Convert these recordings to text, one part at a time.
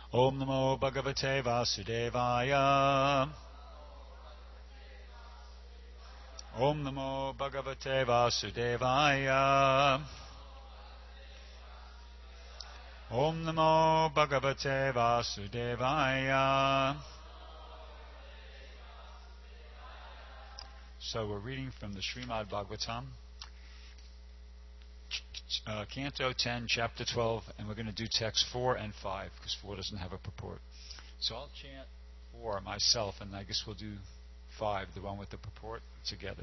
Om Namo Bhagavate Vasudevaya. Om Namo Bhagavate Vasudevaya. Om Namo Bhagavate Vasudevaya. So we're reading from the Srimad Bhagavatam, Canto 10, Chapter 12, and we're going to do texts 4 and 5, because 4 doesn't have a purport. So I'll chant 4 myself, and I guess we'll do 5, the one with the purport, together.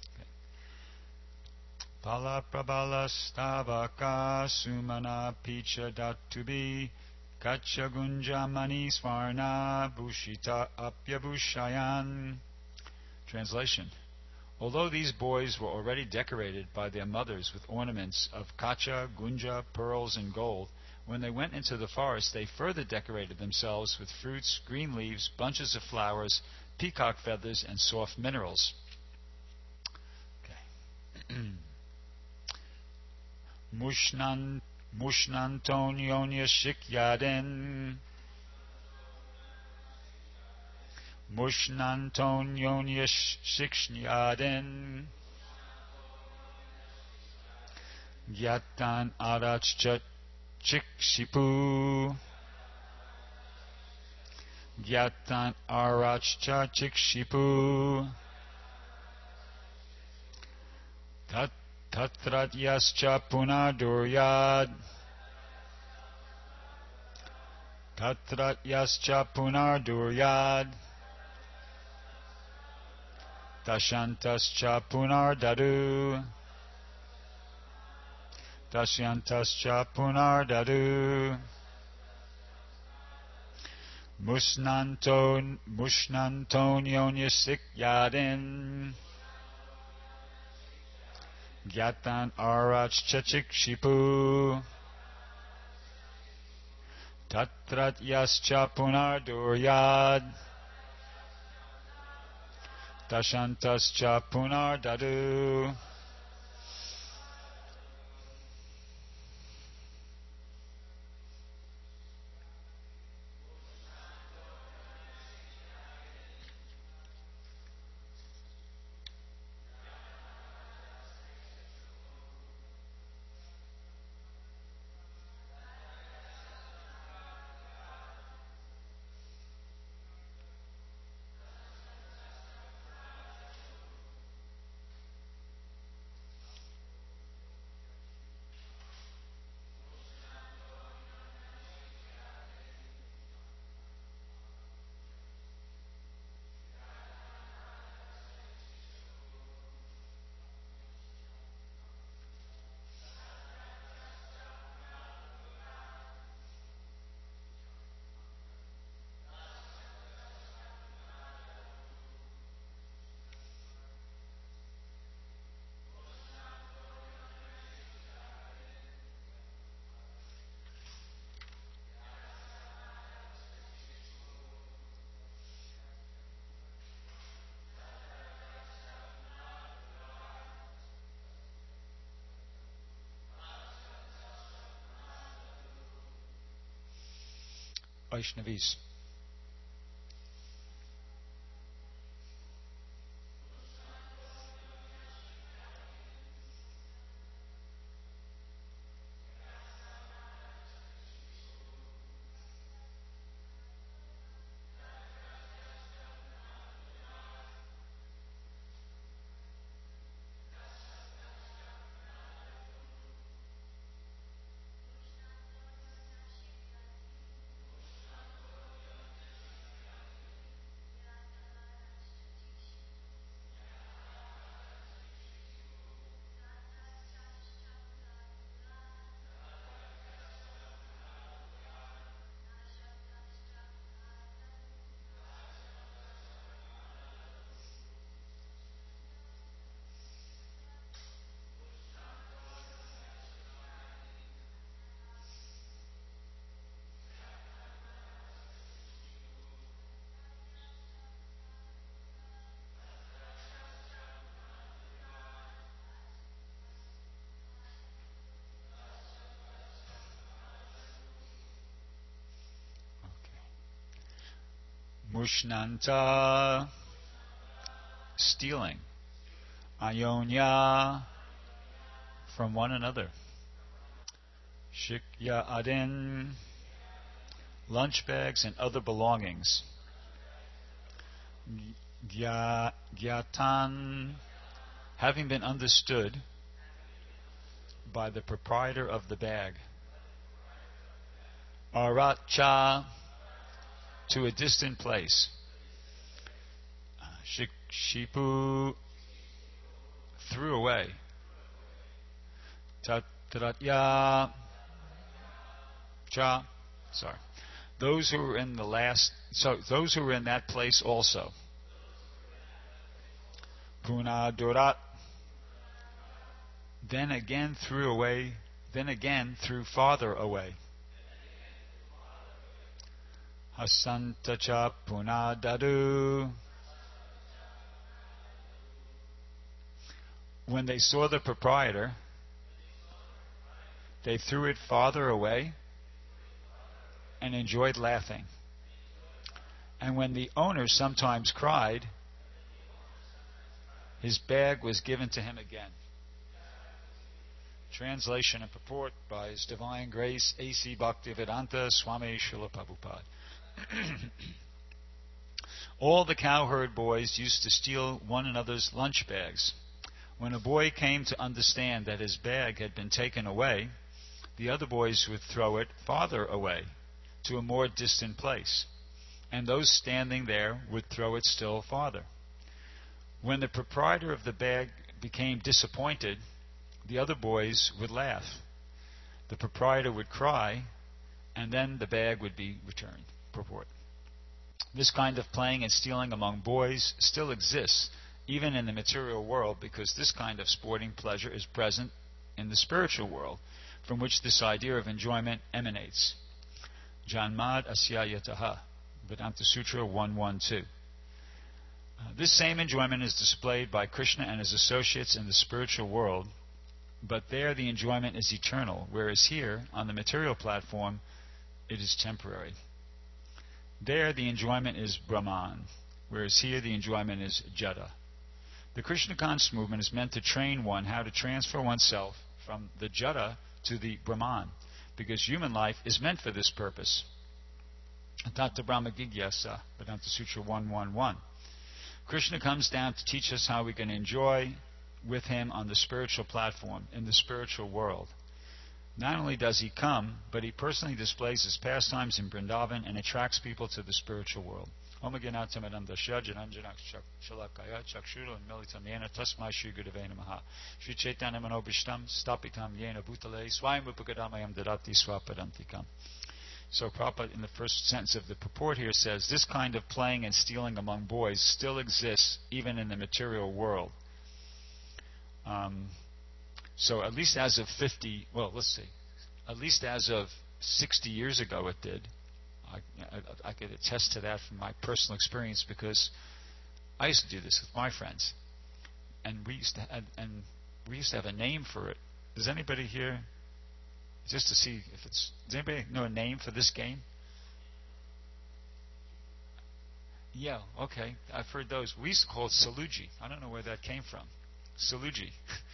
Pala prabala stavaka sumana picha datubi kacha gunja mani svarna bushita apyabhushayan. Translation. Although these boys were already decorated by their mothers with ornaments of kacha, gunja, pearls, and gold, when they went into the forest they further decorated themselves with fruits, green leaves, bunches of flowers, peacock feathers, and soft minerals. Okay. Mushnanton yonya shikyaden. Mushnanton yonya shikshyaden. Gyatan arachcha chikshipu. Gyatan arachcha chikshipu. Tatratyascha punaduryad. Tatratyascha punaduryad. Dashantascha punardadu. Dasyantascha punardadu. Mushnanton yonyasikyadin. Gyatan arachcha chikshipu. Tatratyascha punarduryad. Dashantascha punardadu. Vaishnavis. Mushnanta, stealing. Ayonya, from one another. Shikya adin, lunch bags and other belongings. Gyatan, having been understood by the proprietor of the bag. Aracha, to a distant place. Shipu, threw away. Tatratya, cha, sorry. Those who were in those who were in that place also. Punadurat, then again threw away, then again threw farther away. Hasantacha punadadu. When they saw the proprietor, they threw it farther away and enjoyed laughing. And when the owner sometimes cried, his bag was given to him again. Translation and purport by His Divine Grace A.C. Bhaktivedanta Swami Srila Prabhupada. All the cowherd boys used to steal one another's lunch bags. When a boy came to understand that his bag had been taken away, the other boys would throw it farther away to a more distant place, and those standing there would throw it still farther. When the proprietor of the bag became disappointed, the other boys would laugh. The proprietor would cry, and then the bag would be returned. Purport. This kind of playing and stealing among boys still exists, even in the material world, because this kind of sporting pleasure is present in the spiritual world, from which this idea of enjoyment emanates. Janmad Asyayataha, Vedanta Sutra 112. This same enjoyment is displayed by Krishna and his associates in the spiritual world, but there the enjoyment is eternal, whereas here, on the material platform, it is temporary. There the enjoyment is Brahman, whereas here the enjoyment is Jada. The Krishna conscious movement is meant to train one how to transfer oneself from the Jada to the Brahman, because human life is meant for this purpose. Tattva Brahma Gigyasa, Vedanta Sutra 111. Krishna comes down to teach us how we can enjoy with him on the spiritual platform, in the spiritual world. Not only does he come, but he personally displays his pastimes in Vrindavan and attracts people to the spiritual world. Om Gyanatamaram Dasya Jananjana Shalakaya Chakshura and Militam Yena Tasmai Shri Gurave Namaha Shri Chaitanya Manobhishtam Stapitam Yena Bhutale Swayam Upakadamayam Dadati Swapadantikam. So Prabhupada, in the first sentence of the purport here, says this kind of playing and stealing among boys still exists even in the material world. So at least as of at least as of 60 years ago it did. I could attest to that from my personal experience, because I used to do this with my friends, and we used to have a name for it. Does anybody here, just to see if it's, does anybody know a name for this game? Yeah, okay, I've heard those. We used to call it Saluji. I don't know where that came from. Saluji.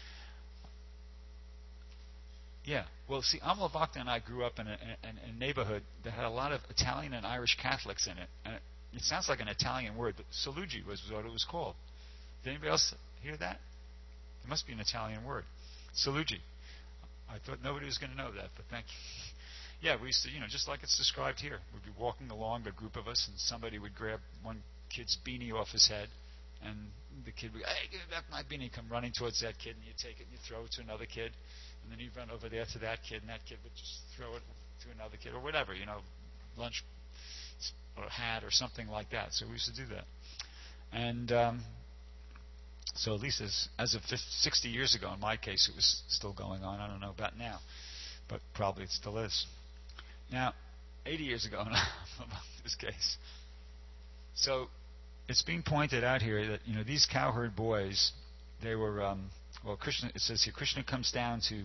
Yeah, well, see, Amala Bhakta and I grew up in a neighborhood that had a lot of Italian and Irish Catholics in it. And it sounds like an Italian word, but Saluji was what it was called. Did anybody else hear that? It must be an Italian word. Saluji. I thought nobody was going to know that, but thank you. Yeah, we used to, just like it's described here. We'd be walking along, a group of us, and somebody would grab one kid's beanie off his head, and the kid would go, "Hey, give me back my beanie," come running towards that kid, and you take it and you throw it to another kid. And then he'd run over there to that kid, and that kid would just throw it to another kid, or whatever, lunch or hat or something like that. So we used to do that. And so at least as of 60 years ago, in my case, it was still going on. I don't know about now, but probably it still is. Now, 80 years ago, about this case. So it's being pointed out here that, these cowherd boys, they were... Krishna, it says here, Krishna comes down to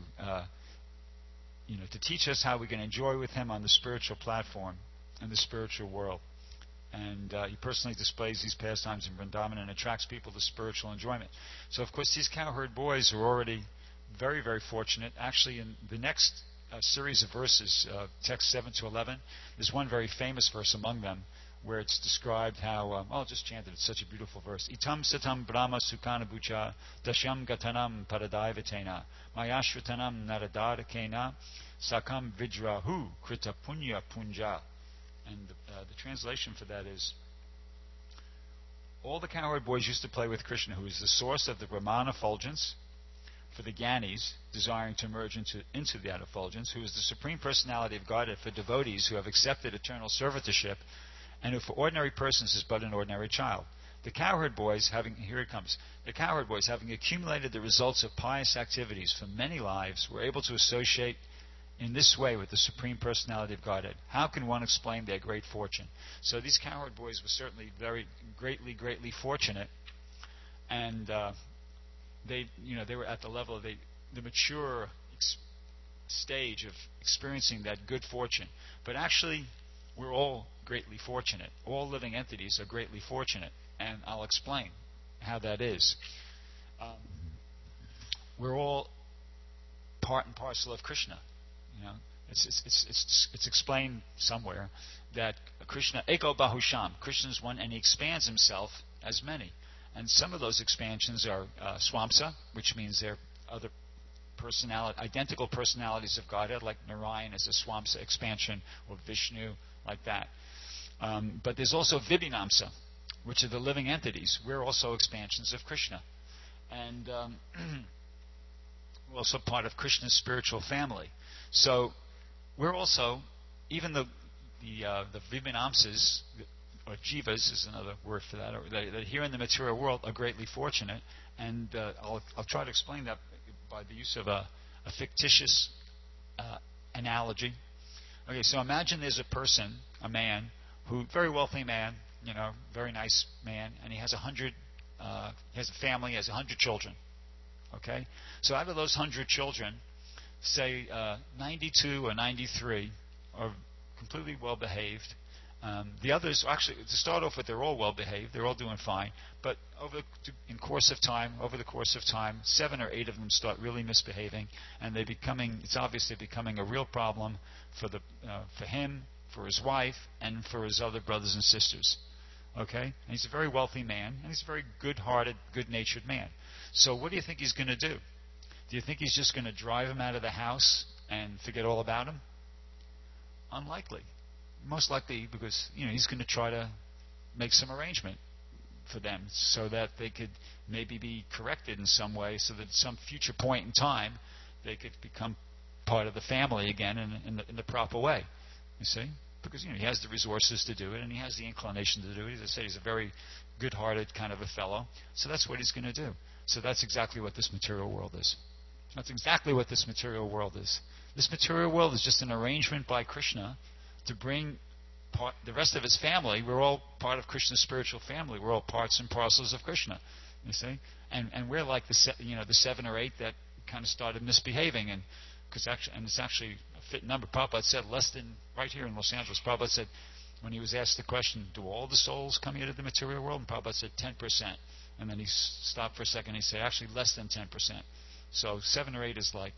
teach us how we can enjoy with him on the spiritual platform and the spiritual world. And he personally displays these pastimes in Vrindavan and attracts people to spiritual enjoyment. So, of course, these cowherd boys are already very, very fortunate. Actually, in the next series of verses, text 7 to 11, there's one very famous verse among them where it's described how, I'll just chant it, it's such a beautiful verse. Itam satam brahma sukana bucha dashyam gatanam paradaivatena mayashvatanam naradadakena sakam vidrahu krita punya punja. And the translation for that is, all the cowherd boys used to play with Krishna, who is the source of the Brahman effulgence, for the Gyanis, desiring to merge into that effulgence, who is the Supreme Personality of Godhead for devotees who have accepted eternal servitorship, and who for ordinary persons is but an ordinary child. The cowherd boys, having accumulated the results of pious activities for many lives, were able to associate in this way with the Supreme Personality of Godhead. How can one explain their great fortune? So these cowherd boys were certainly very greatly fortunate, and they were at the level of the mature stage of experiencing that good fortune. But actually, we're all greatly fortunate. All living entities are greatly fortunate, and I'll explain how that is. We're all part and parcel of Krishna. It's explained somewhere that Krishna Eko Bahusham, Krishna is one, and he expands himself as many. And some of those expansions are Swamsa, which means they're other identical personalities of Godhead, like Narayan is a Swamsa expansion, or Vishnu, like that. But there's also Vibhinamsa, which are the living entities. We're also expansions of Krishna. And we're also part of Krishna's spiritual family. So we're also, even the Vibhinamsas, or Jivas is another word for that, that here in the material world are greatly fortunate. And I'll try to explain that by the use of a fictitious analogy. Okay, so imagine there's a person, a man, very wealthy man, very nice man, and he has he has a family, he has 100 children. Okay, so out of those 100 children, say 92 or 93 are completely well behaved. The others, actually, to start off with, they're all well behaved. They're all doing fine. But over the course of time, 7 or 8 of them start really misbehaving, and it's obviously becoming a real problem for him, for his wife, and for his other brothers and sisters. Okay, and he's a very wealthy man, and he's a very good-hearted, good-natured man. So what do you think he's going to do? Do you think he's just going to drive him out of the house and forget all about him? Unlikely. Most likely because he's going to try to make some arrangement for them so that they could maybe be corrected in some way, so that at some future point in time they could become part of the family again in the proper way. You see? Because he has the resources to do it, and he has the inclination to do it. As I say, he's a very good-hearted kind of a fellow. So that's what he's going to do. So that's exactly what this material world is. That's exactly what this material world is. This material world is just an arrangement by Krishna to bring the rest of his family. We're all part of Krishna's spiritual family. We're all parts and parcels of Krishna. You see, and we're like the 7 or 8 that kind of started misbehaving, and it's actually a fit number. Prabhupada said less than, right here in Los Angeles, Prabhupada said, when he was asked the question, do all the souls come here to the material world? And Prabhupada said 10%. And then he stopped for a second. He said, actually, less than 10%. So 7 or 8 is like,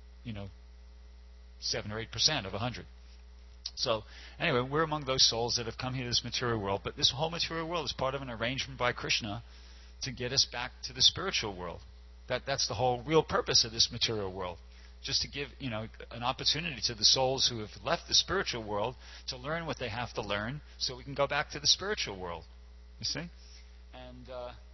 7 or 8% of 100. So anyway, we're among those souls that have come here to this material world. But this whole material world is part of an arrangement by Krishna to get us back to the spiritual world. That's the whole real purpose of this material world. Just to give, an opportunity to the souls who have left the spiritual world to learn what they have to learn, so we can go back to the spiritual world. You see, and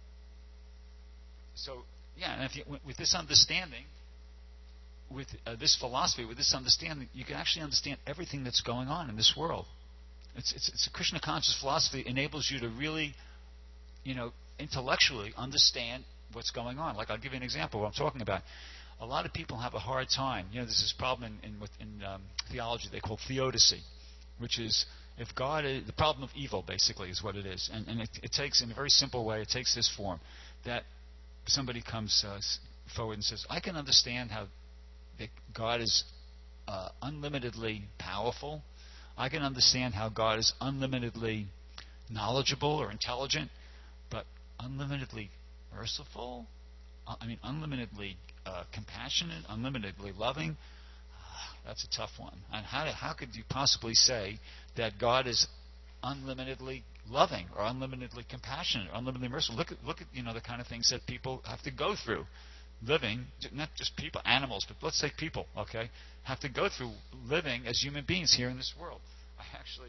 with this understanding, with this philosophy, with this understanding, you can actually understand everything that's going on in this world. It's a Krishna conscious philosophy that enables you to really, intellectually understand what's going on. Like, I'll give you an example of what I'm talking about. A lot of people have a hard time. There's this problem in theology they call theodicy, which is if God is the problem of evil, basically, is what it is. And it takes, in a very simple way, it takes this form, that somebody comes forward and says, I can understand how that God is unlimitedly powerful. I can understand how God is unlimitedly knowledgeable or intelligent, but unlimitedly merciful? Unlimitedly compassionate, unlimitedly loving? That's a tough one. And how could you possibly say that God is unlimitedly loving or unlimitedly compassionate or unlimitedly merciful? Look at the kind of things that people have to go through living, not just people, animals, but let's say people, okay, have to go through living as human beings here in this world. I actually,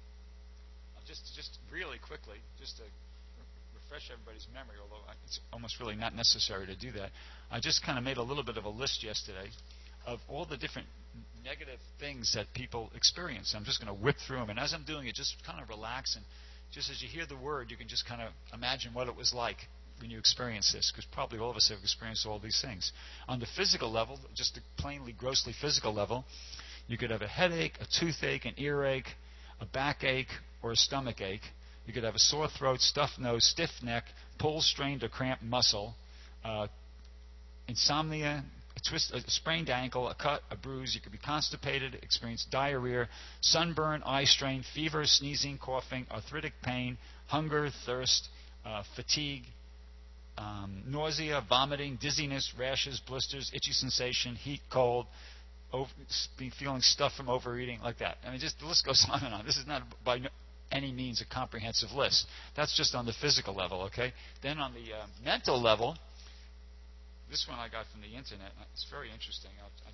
just really quickly, just to refresh everybody's memory, although it's almost really not necessary to do that, I just kind of made a little bit of a list yesterday of all the different negative things that people experience. I'm just going to whip through them, and as I'm doing it, just kind of relax, and just as you hear the word, you can just kind of imagine what it was like when you experience this, because probably all of us have experienced all these things. On the physical level, just a plainly, grossly physical level, you could have a headache, a toothache, an earache, a backache, or a stomach ache. You could have a sore throat, stuffed nose, stiff neck, pulled, strained, or cramped muscle, insomnia, a sprained ankle, a cut, a bruise. You could be constipated, experience diarrhea, sunburn, eye strain, fever, sneezing, coughing, arthritic pain, hunger, thirst, fatigue, nausea, vomiting, dizziness, rashes, blisters, itchy sensation, heat, cold, feeling stuff from overeating, like that. Just the list goes on and on. This is not by any means a comprehensive list. That's just on the physical level, okay? Then on the mental level, this one I got from the internet. It's very interesting.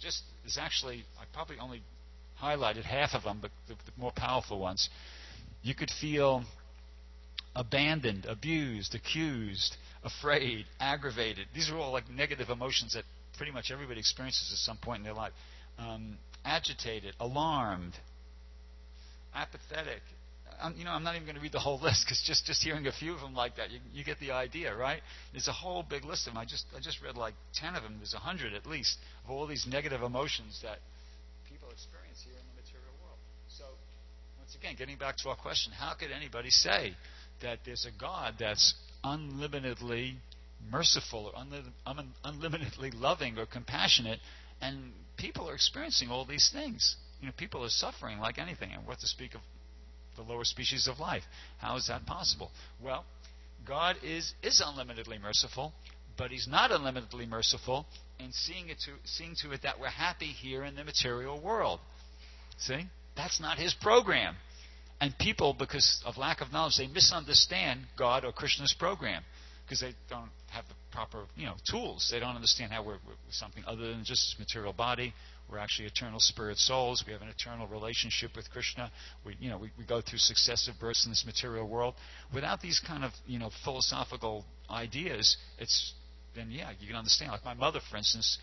I probably only highlighted half of them, but the more powerful ones. You could feel abandoned, abused, accused, afraid, aggravated. These are all like negative emotions that pretty much everybody experiences at some point in their life. Agitated, alarmed, apathetic. I'm not even going to read the whole list, because just hearing a few of them like that, you get the idea, right? There's a whole big list of them. I just read like 10 of them. There's 100 at least of all these negative emotions that people experience here in the material world. So, once again, getting back to our question, how could anybody say that there's a God that's unlimitedly merciful or unlimitedly loving or compassionate, and people are experiencing all these things? People are suffering like anything, and what to speak of the lower species of life. How is that possible? Well, God is unlimitedly merciful, but He's not unlimitedly merciful in seeing to it that we're happy here in the material world. See? That's not His program. And people, because of lack of knowledge, they misunderstand God or Krishna's program, because they don't have the proper tools. They don't understand how we're something other than just this material body. We're actually eternal spirit souls. We have an eternal relationship with Krishna. We go through successive births in this material world. Without these kind of philosophical ideas, you can understand. Like my mother, for instance,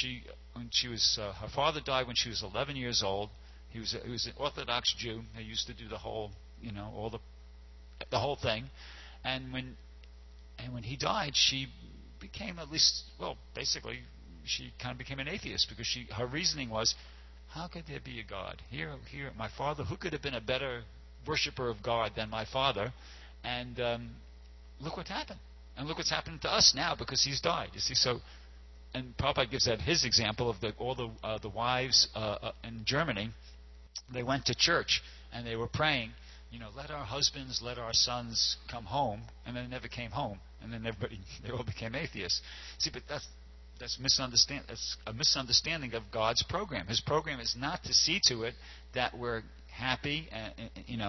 her father died when she was 11 years old. He was an Orthodox Jew. They used to do the whole the whole thing, and when he died, she became basically she kind of became an atheist, because her reasoning was, how could there be a God? Here, my father, who could have been a better worshiper of God than my father? And look what happened. And look what's happening to us now, because he's died. You see, so, and Prabhupada gives that his example of all the wives in Germany. They went to church and they were praying, let our husbands, let our sons come home, and then they never came home, and then they all became atheists. See, but that's a misunderstanding of God's program. His program is not to see to it that we're happy, and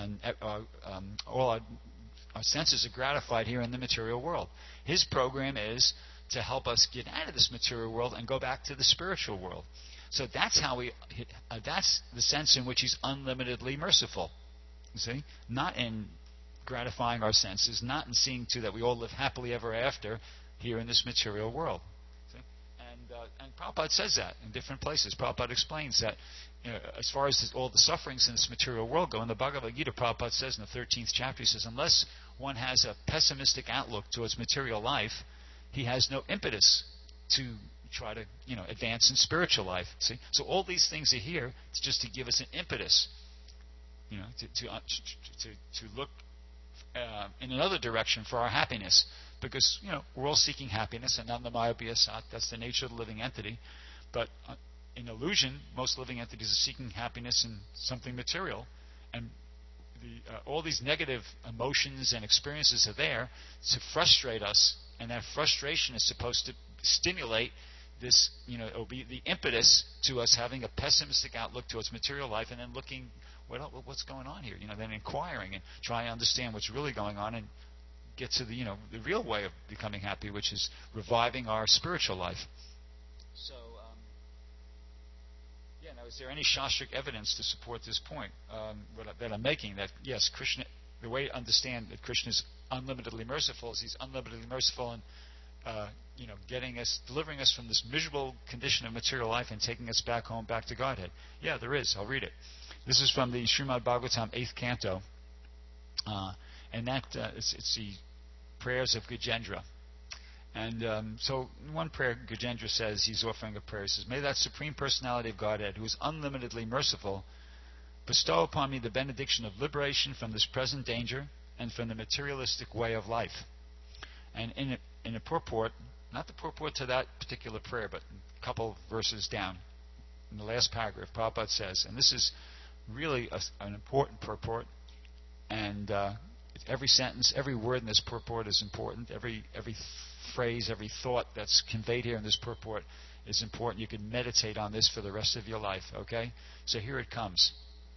all our senses are gratified here in the material world. His program is to help us get out of this material world and go back to the spiritual world. So that's that's the sense in which He's unlimitedly merciful. You see, not in gratifying our senses, not in seeing to that we all live happily ever after here in this material world. And Prabhupada says that in different places. Prabhupada explains that as far as all the sufferings in this material world go, in the Bhagavad Gita, Prabhupada says in the 13th chapter, he says, unless one has a pessimistic outlook towards material life, he has no impetus to try to advance in spiritual life. See, so all these things are here just to give us an impetus, to look in another direction for our happiness. Because, we're all seeking happiness, and Anandamaya Bhyasat, that's the nature of the living entity. But in illusion, most living entities are seeking happiness in something material. And the all these negative emotions and experiences are there to frustrate us, and that frustration is supposed to stimulate this, it'll be the impetus to us having a pessimistic outlook towards material life, and then looking, what's going on here? Then inquiring and trying to understand what's really going on, and get to the real way of becoming happy, which is reviving our spiritual life. So, now, is there any Shastric evidence to support this point that I'm making? That yes, Krishna. The way to understand that Krishna is unlimitedly merciful is He's unlimitedly merciful in, delivering us from this miserable condition of material life and taking us back home, back to Godhead. Yeah, there is. I'll read it. This is from the Srimad Bhagavatam 8th canto, and that it's the prayers of Gajendra. And so one prayer, Gajendra says, he's offering a prayer. He says, "May that Supreme Personality of Godhead, who is unlimitedly merciful, bestow upon me the benediction of liberation from this present danger and from the materialistic way of life." And in a purport, not the purport to that particular prayer, but a couple verses down, in the last paragraph, Prabhupada says, and this is really an important purport, and every sentence, every word in this purport is important. Every phrase, every thought that's conveyed here in this purport is important. You can meditate on this for the rest of your life, okay? So here it comes.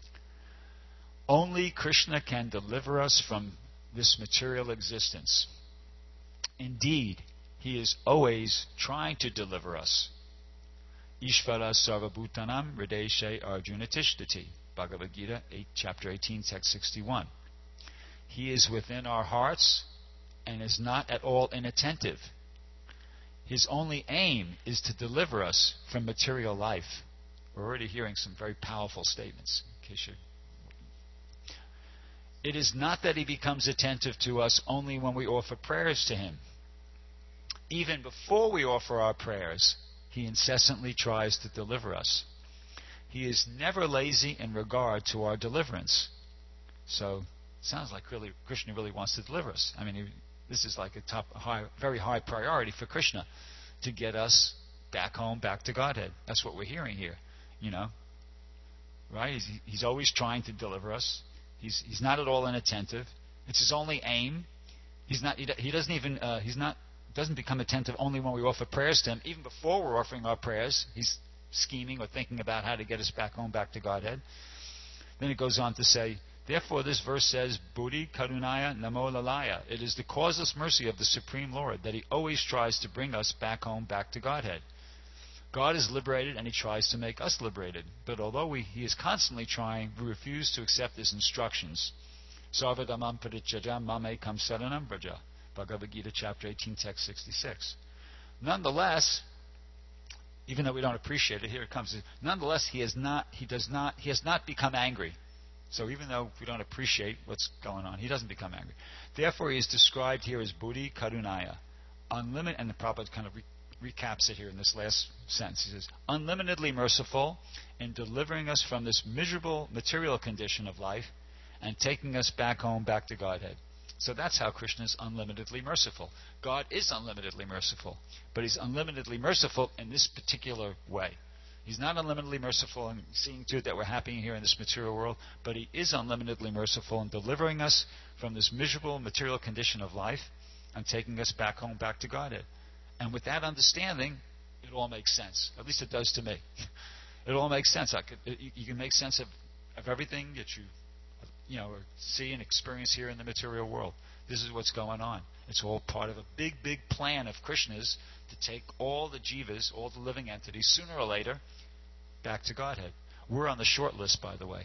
Only Krishna can deliver us from this material existence. Indeed, He is always trying to deliver us. Ishvara sarvabhutanam hrideshe arjuna tishtati. Bhagavad Gita, chapter 18, text 61. He is within our hearts and is not at all inattentive. His only aim is to deliver us from material life. We're already hearing some very powerful statements. In case it is not that He becomes attentive to us only when we offer prayers to Him. Even before we offer our prayers, He incessantly tries to deliver us. He is never lazy in regard to our deliverance. So, it sounds like really Krishna really wants to deliver us. I mean, this is like very high priority for Krishna to get us back home, back to Godhead. That's what we're hearing here, right? He's always trying to deliver us. He's not at all inattentive. It's His only aim. He doesn't become attentive only when we offer prayers to Him. Even before we're offering our prayers, He's scheming or thinking about how to get us back home, back to Godhead. Then it goes on to say, therefore this verse says, Buddhi Karunaya Namo Lalaya. It is the causeless mercy of the Supreme Lord that He always tries to bring us back home, back to Godhead. God is liberated and He tries to make us liberated. But although He is constantly trying, we refuse to accept His instructions. Sarvadamam parityajam mame kam saranam braja. Bhagavad Gita chapter 18, text 66. Nonetheless, even though we don't appreciate it, here it comes. Nonetheless, He has not become angry. So even though we don't appreciate what's going on, He doesn't become angry. Therefore, He is described here as Buddhi Karunaya. Unlimited, and the Prabhupada kind of recaps it here in this last sentence. He says, unlimitedly merciful in delivering us from this miserable material condition of life and taking us back home, back to Godhead. So that's how Krishna is unlimitedly merciful. God is unlimitedly merciful, but He's unlimitedly merciful in this particular way. He's not unlimitedly merciful in seeing to it that we're happy here in this material world, but He is unlimitedly merciful in delivering us from this miserable material condition of life and taking us back home, back to Godhead. And with that understanding, it all makes sense. At least it does to me. It all makes sense. You can make sense of everything that you see and experience here in the material world. This is what's going on. It's all part of a big, big plan of Krishna's to take all the jivas, all the living entities, sooner or later, back to Godhead. We're on the short list, by the way.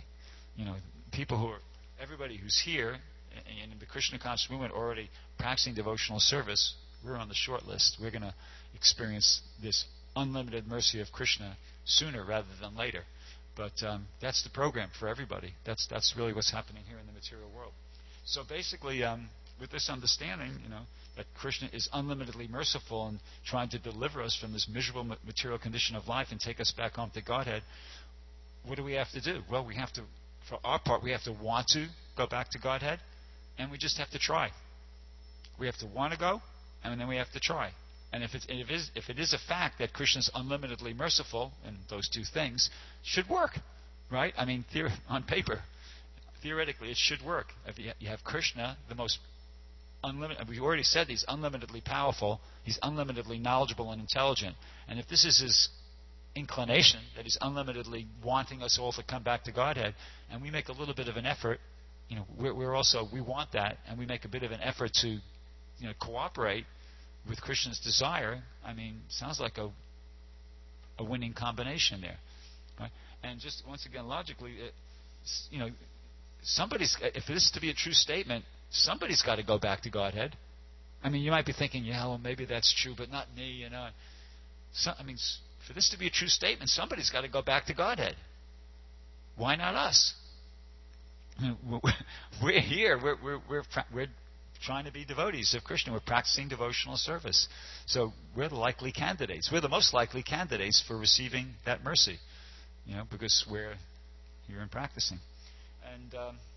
Everybody who's here in the Krishna conscious movement already practicing devotional service, we're on the short list. We're going to experience this unlimited mercy of Krishna sooner rather than later. But that's the program for everybody. That's really what's happening here in the material world. So basically, with this understanding, that Krishna is unlimitedly merciful and trying to deliver us from this miserable material condition of life and take us back home to Godhead, what do we have to do? Well, for our part, we have to want to go back to Godhead, and we just have to try. We have to want to go, and then we have to try. And if it is a fact that Krishna is unlimitedly merciful, and those two things should work, right? I mean, on paper, theoretically, it should work. If you have Krishna, the most unlimited, we already said he's unlimitedly powerful, he's unlimitedly knowledgeable and intelligent. And if this is his inclination, that he's unlimitedly wanting us all to come back to Godhead, and we make a little bit of an effort, we want that, and we make a bit of an effort to, cooperate with Krishna's desire. I mean, sounds like a winning combination there, right? And just once again, logically, if this is to be a true statement, somebody's got to go back to Godhead. I mean, you might be thinking, well, maybe that's true, but not me, for this to be a true statement, somebody's got to go back to Godhead. Why not us? We're here. We're trying to be devotees of Krishna. We're practicing devotional service. So we're the likely candidates. We're the most likely candidates for receiving that mercy, because we're here and practicing. And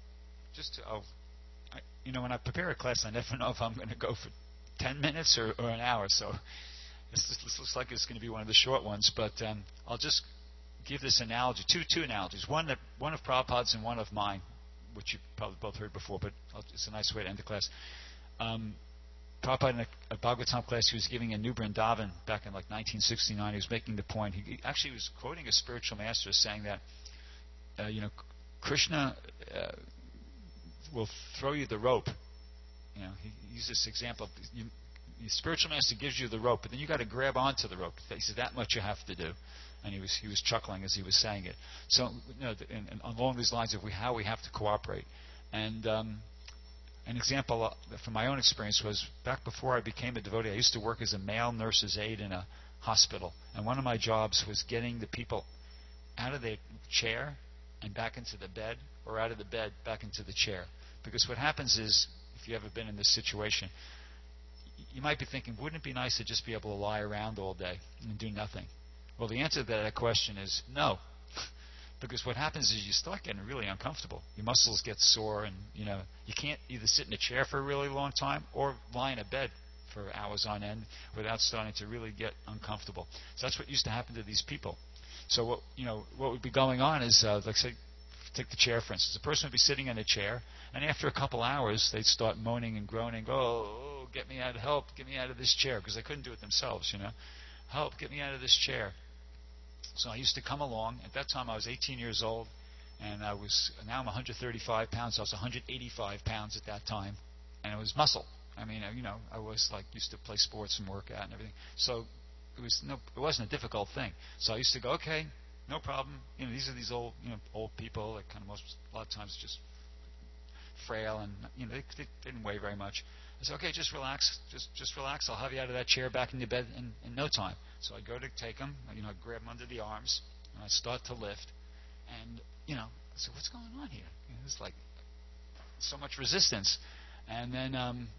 when I prepare a class, I never know if I'm going to go for 10 minutes or an hour. So this looks like it's going to be one of the short ones. But I'll just give this analogy, two analogies. One of Prabhupada's and one of mine, which you probably both heard before, but it's a nice way to end the class. Prabhupada in a Bhagavatam class, he was giving a New Vrindavan back in 1969. He was making the point. He actually was quoting a spiritual master saying that, Krishna will throw you the rope. He used this example. The spiritual master gives you the rope, but then you got to grab onto the rope. He said that much you have to do. And he was chuckling as he was saying it. So, along these lines of how we have to cooperate. And an example from my own experience was back before I became a devotee, I used to work as a male nurse's aide in a hospital. And one of my jobs was getting the people out of their chair and back into the bed, or out of the bed back into the chair. Because what happens is, if you've ever been in this situation, you might be thinking, wouldn't it be nice to just be able to lie around all day and do nothing? Well, the answer to that question is no. Because what happens is you start getting really uncomfortable. Your muscles get sore, and you can't either sit in a chair for a really long time or lie in a bed for hours on end without starting to really get uncomfortable. So that's what used to happen to these people. So what would be going on is, say, take the chair for instance. The person would be sitting in a chair, and after a couple hours, they'd start moaning and groaning. Oh, get me out! Help! Get me out of this chair, because they couldn't do it themselves. Help! Get me out of this chair. So I used to come along. At that time, I was 18 years old, and now I'm 135 pounds. I was 185 pounds at that time, and it was muscle. I mean, I was used to play sports and work out and everything. So it wasn't a difficult thing. So I used to go, okay, no problem. These are these old people that a lot of times just frail, and they didn't weigh very much. I said, okay, just relax, just relax. I'll have you out of that chair back in your bed in no time. So I go to take them, I grab them under the arms, and I start to lift, and I said, what's going on here? It's like so much resistance, and then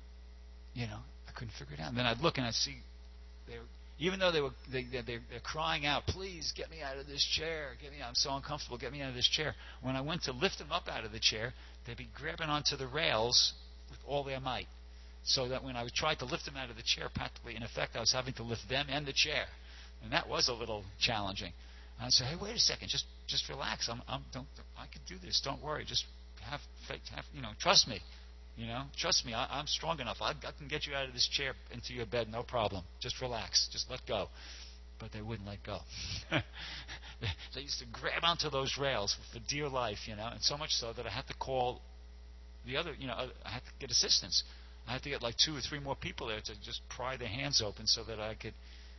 I couldn't figure it out. And then I'd look and I'd see even though they're crying out, please get me out of this chair, get me out, I'm so uncomfortable, get me out of this chair. When I went to lift them up out of the chair, they'd be grabbing onto the rails with all their might. So that when I tried to lift them out of the chair, practically, in effect, I was having to lift them and the chair. And that was a little challenging. And I said, hey, wait a second, just relax. I can do this. Don't worry. Just have faith. Trust me. Trust me. I'm strong enough. I can get you out of this chair into your bed, no problem. Just relax. Just let go. But they wouldn't let go. They used to grab onto those rails for dear life, and so much so that I had to call the other, I had to get assistance. I had to get 2 or 3 more people there to just pry their hands open so that I could,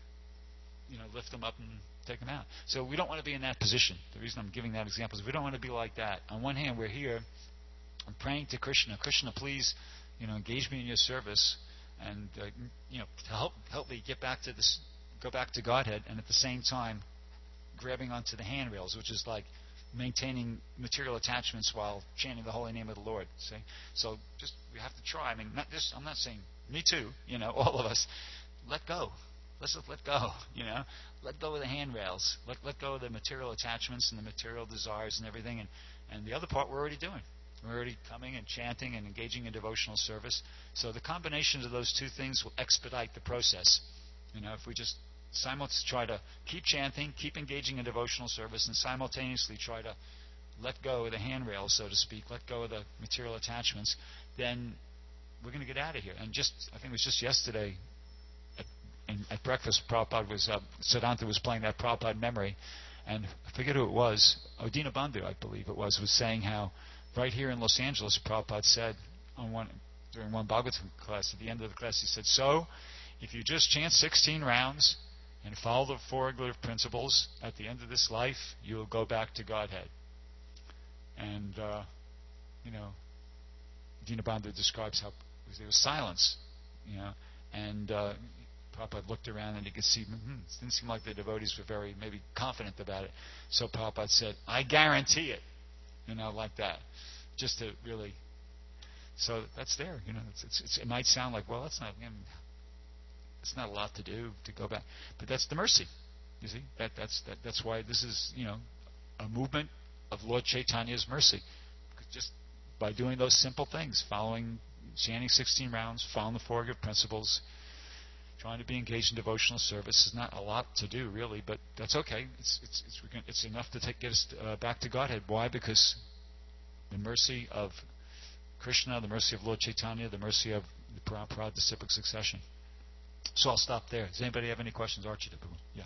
lift them up and take them out. So we don't want to be in that position. The reason I'm giving that example is we don't want to be like that. On one hand, we're here, I'm praying to Krishna. Krishna, please, engage me in your service, and to help me get back to this, go back to Godhead, and at the same time, grabbing onto the handrails, which is like maintaining material attachments while chanting the holy name of the Lord. See? So just we have to try. I mean, I'm not saying me too. All of us. Let go. Let's just let go. Let go of the handrails. Let go of the material attachments and the material desires and everything. And the other part we're already doing. We're already coming and chanting and engaging in devotional service. So the combination of those two things will expedite the process. If we just try to keep chanting, keep engaging in devotional service, and simultaneously try to let go of the handrail, so to speak, let go of the material attachments, then we're going to get out of here. And I think it was just yesterday at breakfast, Siddhanta was playing that Prabhupada memory, and I forget who it was, Odina Bandhu, I believe it was saying how right here in Los Angeles, Prabhupada said during one Bhagavatam class, at the end of the class, he said, so, if you just chant 16 rounds and follow the four regulative principles, at the end of this life, you'll go back to Godhead. And, Dinabandhu describes how there was silence, and Prabhupada looked around and he could see, it didn't seem like the devotees were very, maybe confident about it. So Prabhupada said, I guarantee it, like that, just to really, so that's there, it might sound like, well, it's not a lot to do to go back, but that's the mercy, you see, that's why this is, a movement of Lord Chaitanya's mercy, just by doing those simple things, chanting 16 rounds, following the four good principles, trying to be engaged in devotional service. Is not a lot to do, really, but that's okay. It's enough to get us back to Godhead. Why? Because the mercy of Krishna, the mercy of Lord Chaitanya, the mercy of the Prabhupada disciplic succession. So I'll stop there. Does anybody have any questions? Archita Prabhu? Yeah.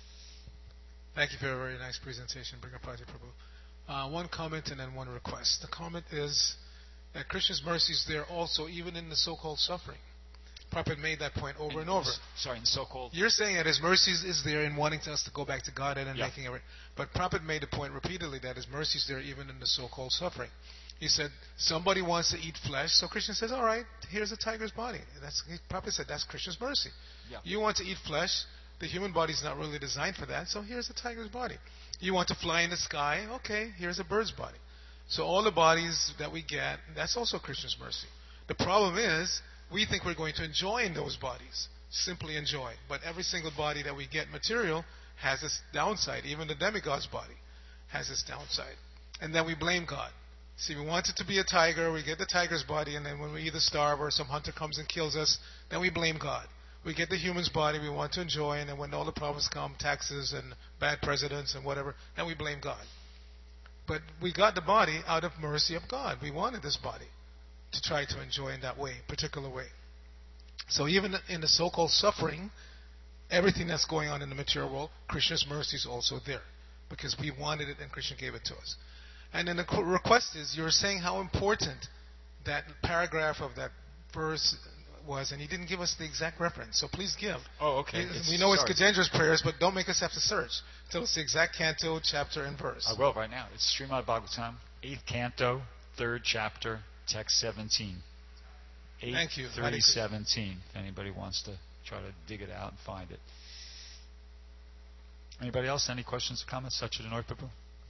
Thank you for a very nice presentation, Bringapaji Prabhu. One comment and then one request. The comment is that Krishna's mercy is there also even in the so-called suffering. Prabhupada made that point over and over. In the so-called... You're saying that His mercy is there in wanting us to go back to Godhead and making it... But Prabhupada made the point repeatedly that His mercy is there even in the so-called suffering. He said, somebody wants to eat flesh, so Krishna says, all right, here's a tiger's body. Prabhupada said, that's Krishna's mercy. Yeah. You want to eat flesh, the human body is not really designed for that, so here's a tiger's body. You want to fly in the sky, okay, here's a bird's body. So all the bodies that we get, that's also Krishna's mercy. The problem is, we think we're going to enjoy in those bodies, simply enjoy. But every single body that we get material has its downside. Even the demigod's body has its downside. And then we blame God. See, we want it to be a tiger, we get the tiger's body, and then when we either starve or some hunter comes and kills us, then we blame God. We get the human's body, we want to enjoy, and then when all the problems come, taxes and bad presidents and whatever, then we blame God. But we got the body out of mercy of God. We wanted this body to try to enjoy in that way, particular way. So even in the so-called suffering, everything that's going on in the material world, Krishna's mercy is also there. Because we wanted it and Krishna gave it to us. And then the request is, you're saying how important that paragraph of that verse was, and he didn't give us the exact reference, so please give. Oh, okay. We know it's Gajendra's prayers, but don't make us have to search. Tell us the exact canto, chapter, and verse. I will right now. It's Srimad Bhagavatam, 8th canto, 3rd chapter, text 17. 8, Thank you. 3:17. If anybody wants to try to dig it out and find it. Anybody else? Any questions or comments? Satchidananda Prabhu?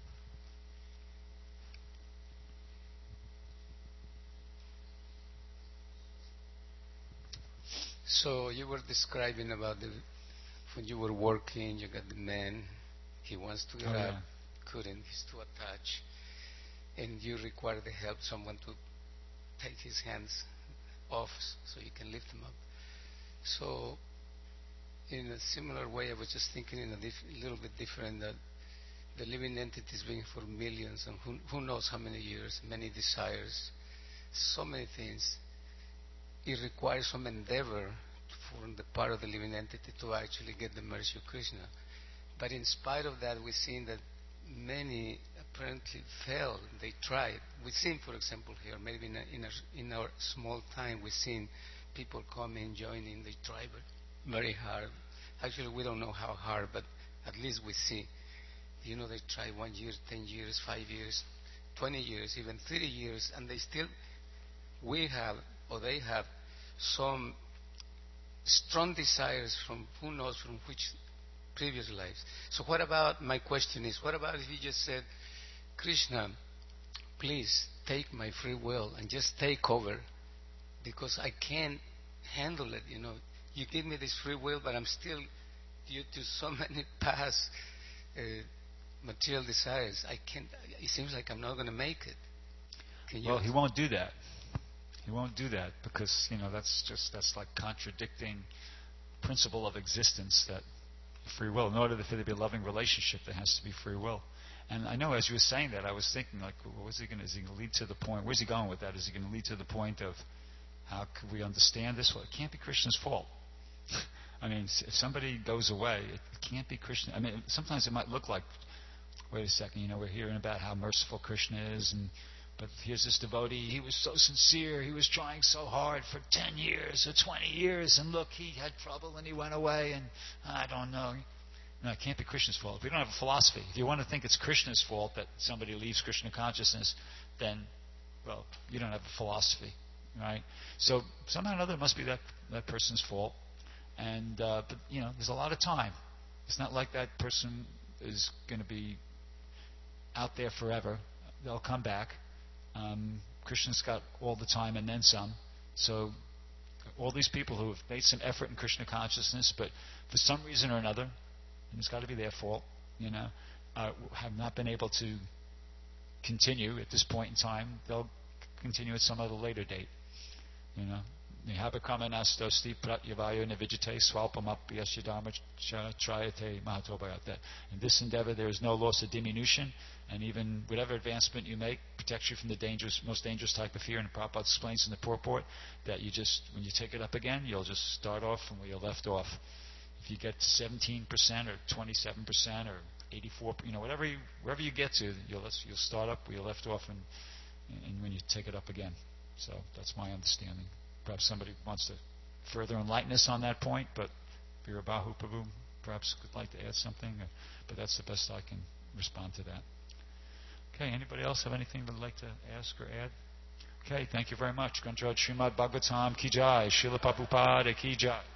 So you were describing about when you were working, you got the man, he wants to get up, couldn't, he's too attached, and you require the help, someone to take his hands off so you can lift him up. So in a similar way, I was just thinking in a little bit different, that the living entity is being for millions and who knows how many years, many desires, so many things. It requires some endeavor from the part of the living entity to actually get the mercy of Krishna. But in spite of that, we've seen that many apparently failed. They tried. We've seen, for example, here, maybe in our small time, we've seen people come in, joining, they try very hard. Actually, we don't know how hard, but at least we see. They try 1 year, 10 years, 5 years, 20 years, even 30 years, and they still, they have some strong desires from who knows from which previous lives. So my question is, what about if you just said, Krishna, please take my free will and just take over, because I can't handle it, You give me this free will, but I'm still, due to so many past material desires, it seems like I'm not going to make it. Well, he won't do that. He won't do that because, that's like contradicting principle of existence, that free will. In order for there to be a loving relationship, there has to be free will. And I know as you were saying that, I was thinking, like, is he going to lead to the point? Where's he going with that? Is he going to lead to the point of how could we understand this? Well, it can't be Krishna's fault. I mean, if somebody goes away, it can't be Krishna. I mean, sometimes it might look like, wait a second, we're hearing about how merciful Krishna is, but here's this devotee, he was so sincere, he was trying so hard for 10 years or 20 years, and look, he had trouble and he went away, and I don't know. No, it can't be Krishna's fault. We don't have a philosophy. If you want to think it's Krishna's fault that somebody leaves Krishna consciousness, then, well, you don't have a philosophy, right? So somehow or another it must be that person's fault. And but there's a lot of time. It's not like that person is going to be out there forever. They'll come back. Krishna's got all the time and then some. So all these people who have made some effort in Krishna consciousness, but for some reason or another, and it's got to be their fault, have not been able to continue at this point in time. They'll continue at some other later date. Nihabakramanasto prat yavayo nivijate swalpamapyasya dharma trayate mahatobayate. In this endeavor there is no loss of diminution, and even whatever advancement you make protects you from the most dangerous type of fear. And Prabhupada explains in the purport that when you take it up again, you'll just start off from where you left off. If you get 17% or 27% or 84, wherever you get to, you'll start up where you left off, and when you take it up again. So that's my understanding. Perhaps somebody wants to further enlighten us on that point, but Virabahu Prabhu perhaps would like to add something, but that's the best I can respond to that. Okay, anybody else have anything they'd like to ask or add? Okay, thank you very much. Granjot Srimad Bhagavatam Ki Jai, Srila Prabhupada Ki Jai.